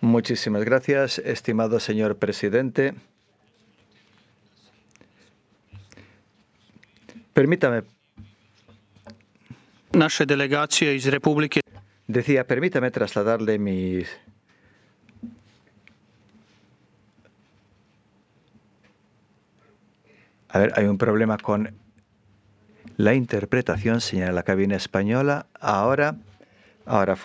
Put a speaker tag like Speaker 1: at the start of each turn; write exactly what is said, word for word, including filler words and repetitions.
Speaker 1: Muchísimas gracias, estimado señor presidente. Permítame.
Speaker 2: Naše delegacije iz Republike
Speaker 1: Decía, permítame trasladarle mis... A ver, hay un problema con la interpretación, señala la cabina española. Ahora, ahora